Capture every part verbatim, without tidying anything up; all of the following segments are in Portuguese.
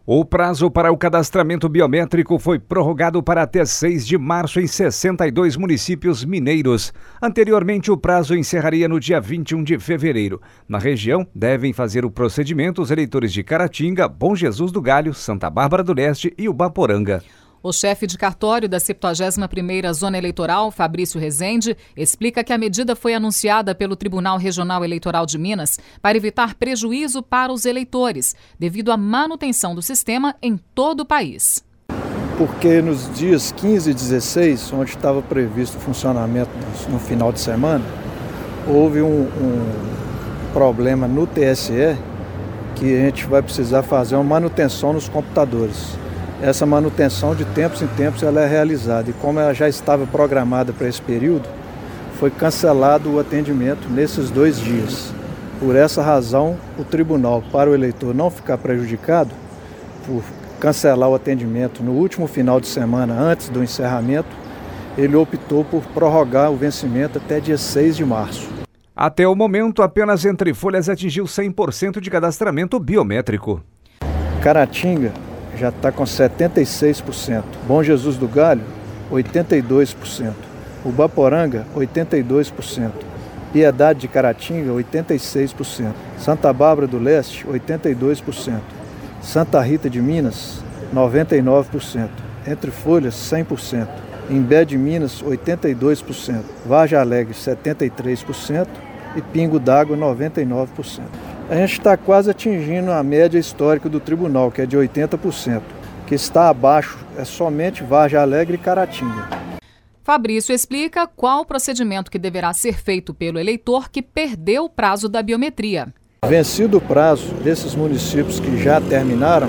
O prazo para o cadastramento biométrico foi prorrogado para até seis de março em sessenta e dois municípios mineiros. Anteriormente, o prazo encerraria no dia vinte e um de fevereiro. Na região, devem fazer o procedimento os eleitores de Caratinga, Bom Jesus do Galho, Santa Bárbara do Leste e Ubaporanga. O chefe de cartório da septuagésima primeira Zona Eleitoral, Fabrício Rezende, explica que a medida foi anunciada pelo Tribunal Regional Eleitoral de Minas para evitar prejuízo para os eleitores, devido à manutenção do sistema em todo o país. Porque nos dias quinze e dezesseis, onde estava previsto o funcionamento no final de semana, houve um, um problema no T S E que a gente vai precisar fazer uma manutenção nos computadores. Essa manutenção de tempos em tempos ela é realizada e como ela já estava programada para esse período, foi cancelado o atendimento nesses dois dias. Por essa razão, o tribunal, para o eleitor não ficar prejudicado, por cancelar o atendimento no último final de semana antes do encerramento, ele optou por prorrogar o vencimento até dia seis de março. Até o momento, apenas Entre Folhas atingiu cem por cento de cadastramento biométrico. Caratinga já está com setenta e seis por cento. Bom Jesus do Galho, oitenta e dois por cento. Ubaporanga, oitenta e dois por cento. Piedade de Caratinga, oitenta e seis por cento. Santa Bárbara do Leste, oitenta e dois por cento. Santa Rita de Minas, noventa e nove por cento. Entre Folhas, cem por cento. Imbé de Minas, oitenta e dois por cento. Vargem Alegre, setenta e três por cento. E Pingo d'Água, noventa e nove por cento. A gente está quase atingindo a média histórica do tribunal, que é de oitenta por cento. O que está abaixo é somente Vargem Alegre e Caratinga. Fabrício explica qual o procedimento que deverá ser feito pelo eleitor que perdeu o prazo da biometria. Vencido o prazo desses municípios que já terminaram,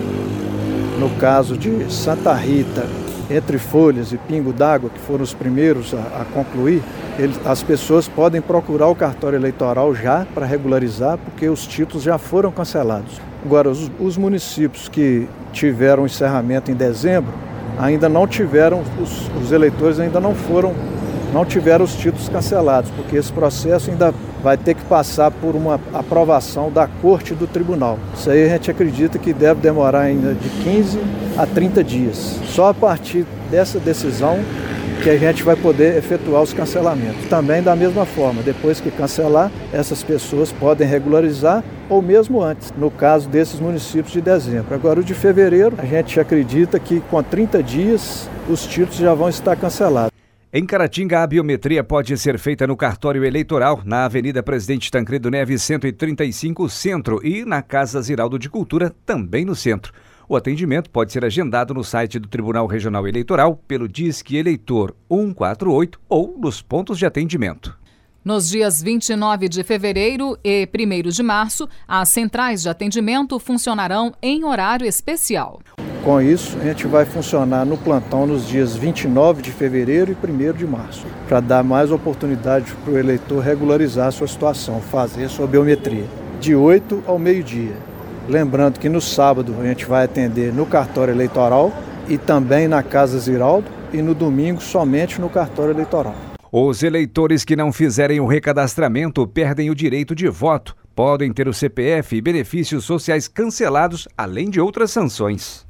no caso de Santa Rita, Entre Folhas e Pingo d'Água, que foram os primeiros a, a concluir, eles, as pessoas podem procurar o cartório eleitoral já para regularizar, porque os títulos já foram cancelados. Agora, os, os municípios que tiveram encerramento em dezembro, ainda não tiveram, os, os eleitores ainda não foram, não tiveram os títulos cancelados, porque esse processo ainda vai ter que passar por uma aprovação da Corte do Tribunal. Isso aí a gente acredita que deve demorar ainda de quinze a trinta dias. Só a partir dessa decisão que a gente vai poder efetuar os cancelamentos. Também da mesma forma, depois que cancelar, essas pessoas podem regularizar ou mesmo antes, no caso desses municípios de dezembro. Agora, o de fevereiro, a gente acredita que com trinta dias os títulos já vão estar cancelados. Em Caratinga, a biometria pode ser feita no cartório eleitoral, na Avenida Presidente Tancredo Neves, cento e trinta e cinco, Centro, e na Casa Ziraldo de Cultura, também no Centro. O atendimento pode ser agendado no site do Tribunal Regional Eleitoral, pelo Disque Eleitor cento e quarenta e oito ou nos pontos de atendimento. Nos dias vinte e nove de fevereiro e primeiro de março, as centrais de atendimento funcionarão em horário especial. Com isso, a gente vai funcionar no plantão nos dias vinte e nove de fevereiro e primeiro de março, para dar mais oportunidade para o eleitor regularizar a sua situação, fazer a sua biometria, de oito ao meio-dia. Lembrando que no sábado a gente vai atender no cartório eleitoral e também na Casa Ziraldo e no domingo somente no cartório eleitoral. Os eleitores que não fizerem o recadastramento perdem o direito de voto, podem ter o C P F e benefícios sociais cancelados, além de outras sanções.